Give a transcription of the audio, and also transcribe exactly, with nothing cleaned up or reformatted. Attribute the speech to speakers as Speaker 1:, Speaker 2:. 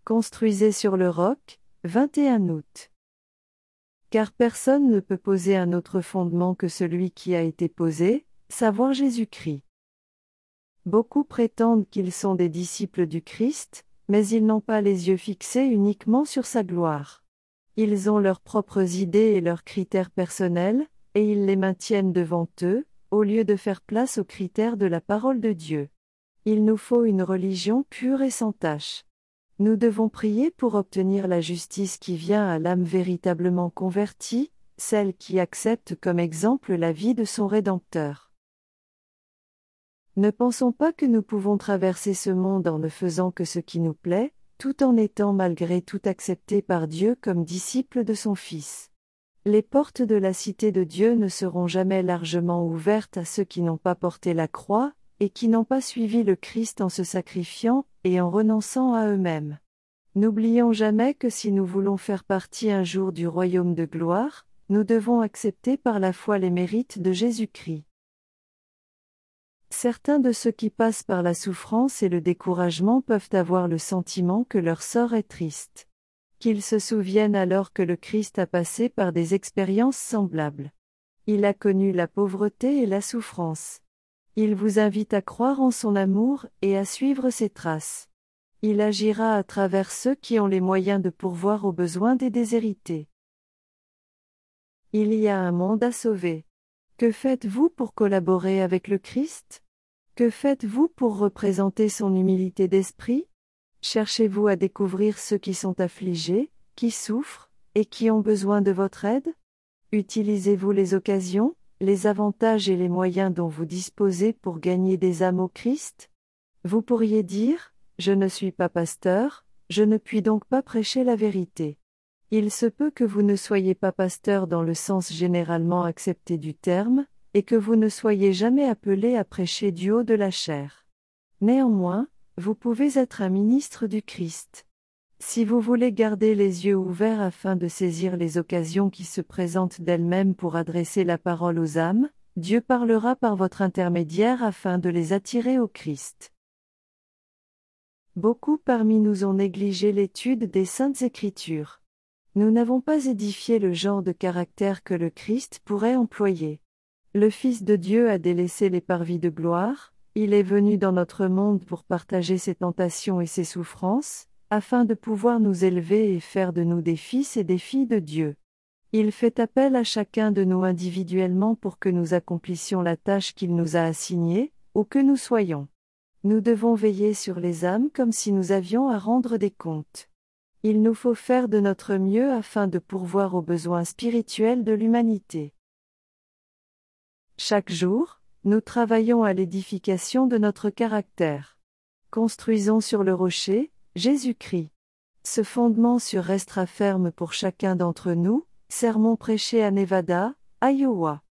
Speaker 1: Construisez sur le roc, vingt et un août. Car personne ne peut poser un autre fondement que celui qui a été posé, savoir Jésus-Christ. Beaucoup prétendent qu'ils sont des disciples du Christ, mais ils n'ont pas les yeux fixés uniquement sur sa gloire. Ils ont leurs propres idées et leurs critères personnels, et ils les maintiennent devant eux, au lieu de faire place aux critères de la parole de Dieu. Il nous faut une religion pure et sans tache. Nous devons prier pour obtenir la justice qui vient à l'âme véritablement convertie, celle qui accepte comme exemple la vie de son Rédempteur. Ne pensons pas que nous pouvons traverser ce monde en ne faisant que ce qui nous plaît, tout en étant malgré tout acceptés par Dieu comme disciples de son Fils. Les portes de la cité de Dieu ne seront jamais largement ouvertes à ceux qui n'ont pas porté la croix, et qui n'ont pas suivi le Christ en se sacrifiant, et en renonçant à eux-mêmes. N'oublions jamais que si nous voulons faire partie un jour du royaume de gloire, nous devons accepter par la foi les mérites de Jésus-Christ. Certains de ceux qui passent par la souffrance et le découragement peuvent avoir le sentiment que leur sort est triste. Qu'ils se souviennent alors que le Christ a passé par des expériences semblables. Il a connu la pauvreté et la souffrance. Il vous invite à croire en son amour et à suivre ses traces. Il agira à travers ceux qui ont les moyens de pourvoir aux besoins des déshérités. Il y a un monde à sauver. Que faites-vous pour collaborer avec le Christ? Que faites-vous pour représenter son humilité d'esprit? Cherchez-vous à découvrir ceux qui sont affligés, qui souffrent, et qui ont besoin de votre aide? Utilisez-vous les occasions, les avantages et les moyens dont vous disposez pour gagner des âmes au Christ? Vous pourriez dire, « Je ne suis pas pasteur, je ne puis donc pas prêcher la vérité. » Il se peut que vous ne soyez pas pasteur dans le sens généralement accepté du terme, et que vous ne soyez jamais appelé à prêcher du haut de la chair. Néanmoins, vous pouvez être un ministre du Christ. Si vous voulez garder les yeux ouverts afin de saisir les occasions qui se présentent d'elles-mêmes pour adresser la parole aux âmes, Dieu parlera par votre intermédiaire afin de les attirer au Christ. Beaucoup parmi nous ont négligé l'étude des Saintes Écritures. Nous n'avons pas édifié le genre de caractère que le Christ pourrait employer. Le Fils de Dieu a délaissé les parvis de gloire, il est venu dans notre monde pour partager ses tentations et ses souffrances, afin de pouvoir nous élever et faire de nous des fils et des filles de Dieu. Il fait appel à chacun de nous individuellement pour que nous accomplissions la tâche qu'il nous a assignée, où que nous soyons. Nous devons veiller sur les âmes comme si nous avions à rendre des comptes. Il nous faut faire de notre mieux afin de pourvoir aux besoins spirituels de l'humanité. Chaque jour, nous travaillons à l'édification de notre caractère. Construisons sur le rocher, Jésus-Christ. Ce fondement sûr restera ferme pour chacun d'entre nous. Sermon prêché à Nevada, Iowa.